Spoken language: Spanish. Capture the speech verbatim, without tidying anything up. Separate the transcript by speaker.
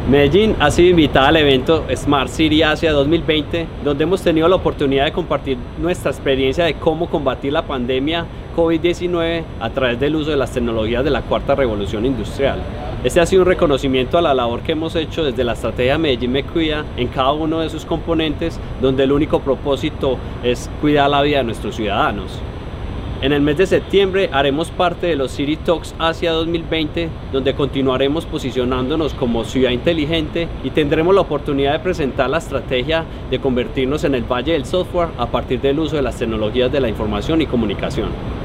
Speaker 1: Medellín ha sido invitada al evento Smart City Asia dos mil veinte, donde hemos tenido la oportunidad de compartir nuestra experiencia de cómo combatir la pandemia COVID diecinueve a través del uso de las tecnologías de la cuarta revolución industrial. Este ha sido un reconocimiento a la labor que hemos hecho desde la estrategia Medellín Me Cuida en cada uno de sus componentes, donde el único propósito es cuidar la vida de nuestros ciudadanos. En el mes de septiembre haremos parte de los City Talks Asia dos mil veinte, donde continuaremos posicionándonos como ciudad inteligente y tendremos la oportunidad de presentar la estrategia de convertirnos en el Valle del Software a partir del uso de las tecnologías de la información y comunicación.